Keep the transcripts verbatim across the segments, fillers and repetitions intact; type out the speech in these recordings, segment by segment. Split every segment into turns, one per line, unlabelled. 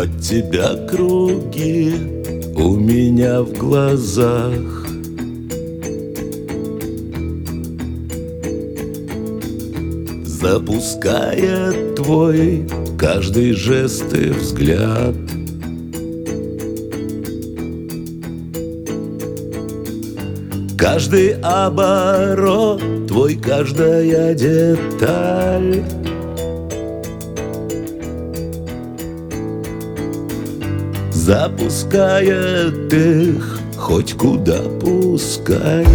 От тебя круги у меня в глазах. Запуская твой каждый жест и взгляд, каждый оборот твой, каждая деталь. Запускает их хоть куда пускай.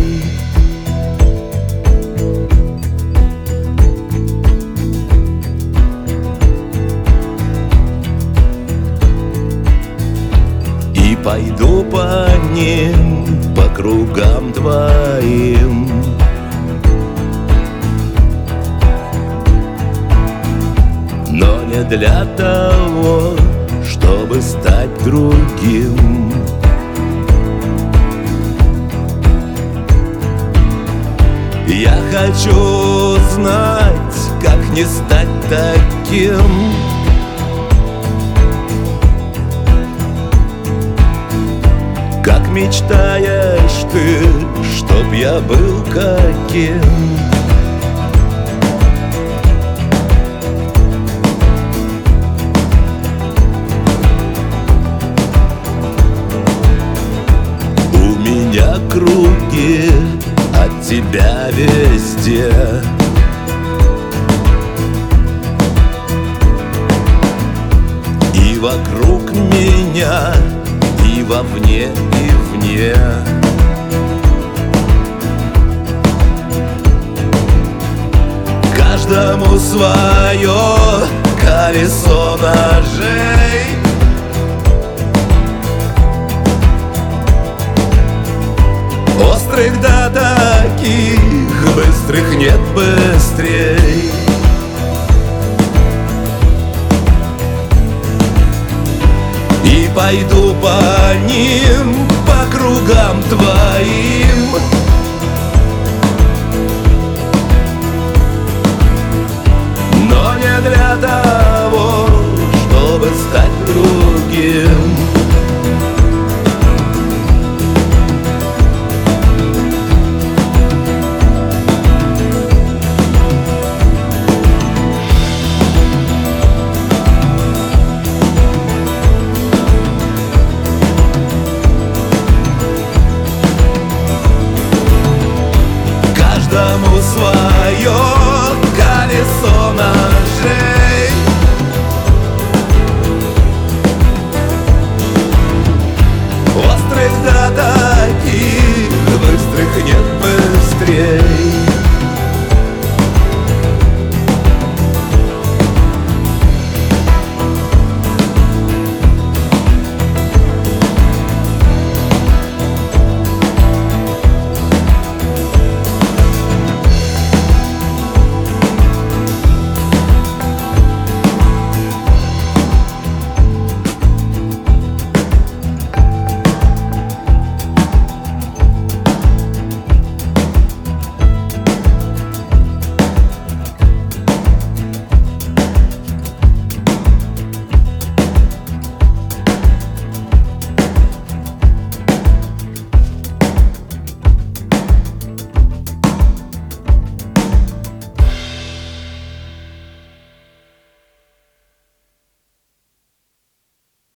И пойду по ним, по кругам твоим, но не для того, чтобы стать другим. Я хочу знать, как не стать таким. Как мечтаешь ты, чтоб я был каким? Круги от тебя везде, и вокруг меня, и вовне, и вне. Каждому свое колесо ножей. Острых до таких, быстрых нет быстрей. И пойду по ним, по кругам твоим,